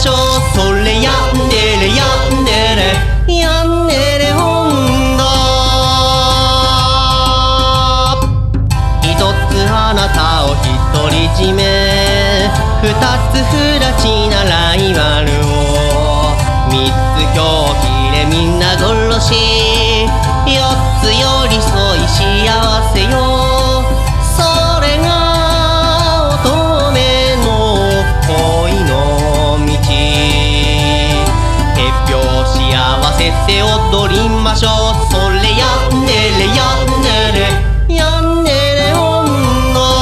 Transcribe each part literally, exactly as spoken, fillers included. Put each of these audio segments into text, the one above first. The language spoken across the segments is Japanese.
しょう。それやんでれやんでれやんでれほんだ。一つあなたを独り占め、二つ不埒なライバルを、三つ狂気でみんな殺し、四つ寄り添い幸せよ。それが乙女の恋の道。手拍子合わせて踊りましょう。それやんでれやんでれやんでれほんの。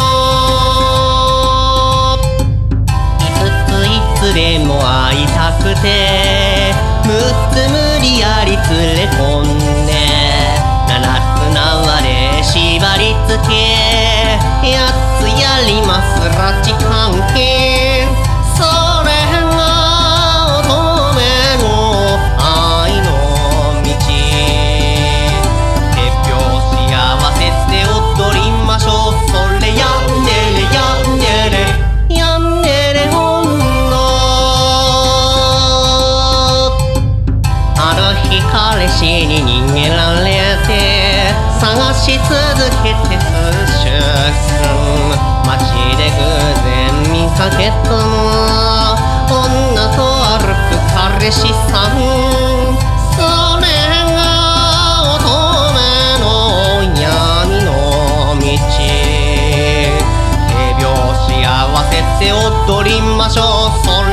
いつついつでも会いたくて、むっつ無理やり連れ込んで、七つ縄で縛り付け、八つやります拉致監禁。それが乙女の愛の道。手拍子合わせて踊りましょう。それやんでれやんでれやんでれほんの。ある日彼氏に逃げられて、探し続けて数週間、街で偶然見かけたのは女と歩く彼氏さん。それが乙女の闇の道。手拍子合わせて踊りましょう。それ